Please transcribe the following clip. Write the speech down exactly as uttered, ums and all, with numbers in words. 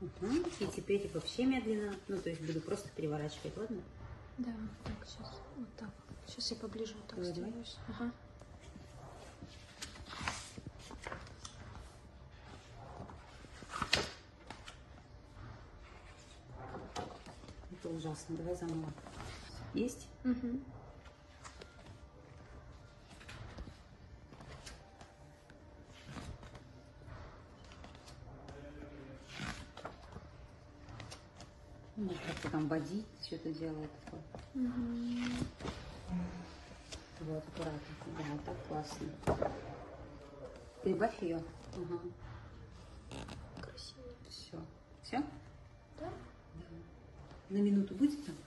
Угу. И теперь вообще медленно, ну то есть буду просто переворачивать, ладно? Да, так, сейчас, вот так. Сейчас я поближе вот так Давай, сделаюсь. Ага. Это ужасно, давай заново. Есть? Угу. Ну, как-то там водить, что-то делает такое. Угу. Вот, аккуратно. Да, так классно. Прибавь ее. Ага. Красиво. Все. Все? Да? Да. На минуту будет там?